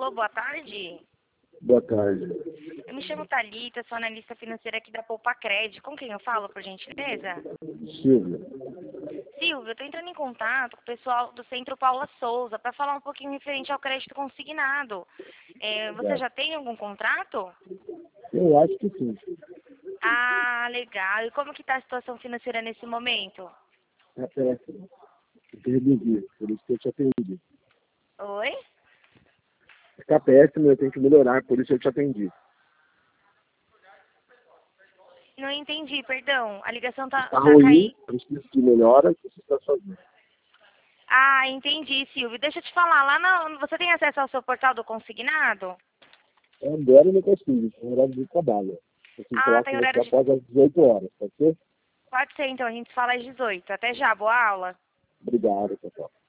Alô, boa tarde. Boa tarde. Eu me chamo Thalita, sou analista financeira aqui da Poupa-Cred. Com quem eu falo, por gentileza? Silvia. Silvia, eu estou entrando em contato com o pessoal do Centro Paula Souza para falar um pouquinho referente ao crédito consignado. Você já tem algum contrato? Eu acho que sim. Ah, legal. E como que está a situação financeira nesse momento? É péssimo. Tem que reduzir, por isso que eu te atendi. Oi? Está péssimo, eu tenho que melhorar, por isso eu te atendi. Não entendi, perdão. A ligação tá Está ruim, caindo. preciso de melhora, você está sozinho. Ah, entendi, Silvio. Deixa eu te falar, você tem acesso ao seu portal do consignado? Agora eu não consigo, tem horário de trabalho. Eu preciso Ah, falar tem com horário você de... após as 18 horas, pode ser? Pode ser, então, a gente fala às 18. Até já, boa aula. Obrigado, pessoal.